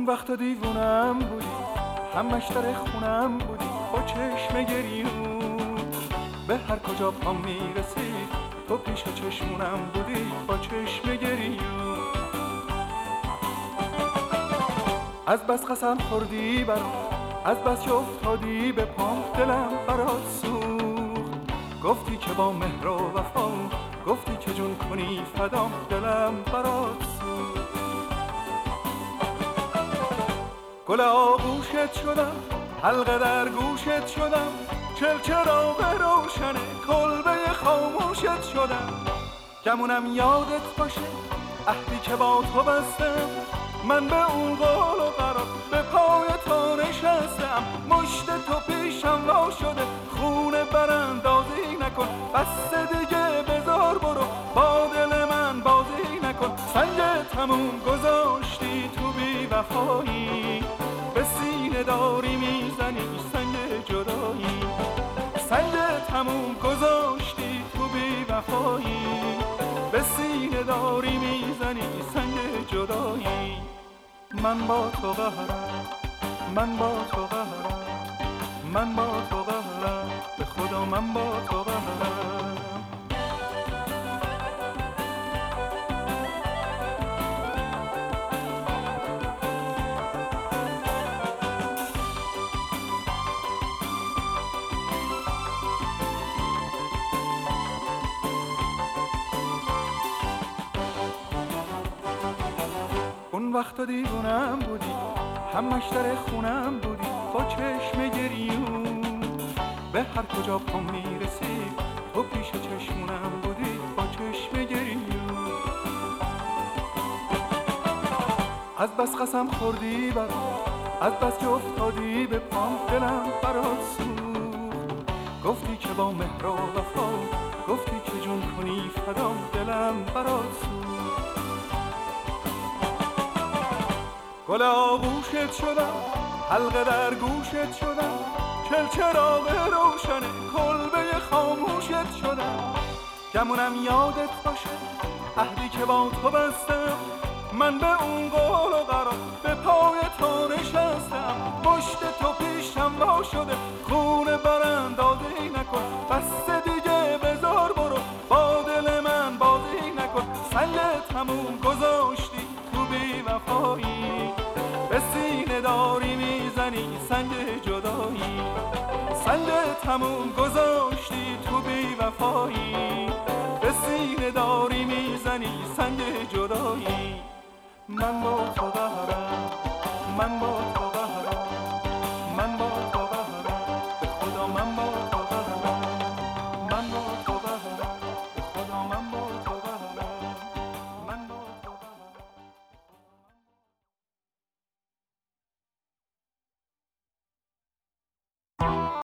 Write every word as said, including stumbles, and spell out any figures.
اون وقت دیوونم بودی، همش در خونم بودی، با چشم گریون به هر کجا پام میرسید تو پیش چشمونم بودی، با چشم گریون. از بس قسم خوردی برام، از بس که افتادی به پام، دلم برات سوخت. گفتی که با مهر و وفا، گفتی که جون کنی فدام، دلم برات سوخت. گل آغوشت شدم، حلقه در گوشت شدم، چل چراغ روشن کلبه خاموشت شدم. گمونم یادت باشه عهدی که با تو بستم، من به اون قول و قرار به پای تو نشستم. مشت تو پیشم وا شده، خونه براندازی نکن، بس دیگه بذار برو، با دل من بازی نکن. سنگ تموم گذاشتی تو بی وفایی، به سینه داری میزنی سنگ جدایی. سنگ تموم گذاشتی تو بی وفایی، به سینه داری میزنی سنگ جدایی. من با تو قهرم، من با تو قهرم، من با تو قهرم، به خدا من با تو قهرم. اون وقت دیوونم بودی، همش در خونم بودی، با چشم گریون به هر کجا پام میرسید تو پیش چشمونم بودی، با چشم گریون. از بس قسم خوردی برام، از بس که افتادی به پام، دلم برات سوخت. گفتی که با مهر و وفا، گفتی که جون کنی فدام، دلم برات سوخت. گل آغوشت شدم، حلقه در گوشت شدم، چل چراغ روشن کلبه خاموشت شدم. گمونم یادت باشه عهدی که با تو بستم، من به اون قول و قرار به پای تو نشستم. مشت تو پیشم وا شده، خونه براندازی نکن، بس دیگه بذار برو، با دل من بازی نکن. سنگ تموم گذاشتی تو بی وفایی، به سینه داری میزنی سنگ جدایی. سنگ تموم گذاشتی تو بی وفایی، به سینه داری میزنی سنگ جدایی. من با تو قهرم، من با تو قهرم، من با تو قهرم، به خدا من با تو قهرم، من با تو قهرم، به خدا من با تو قهرم.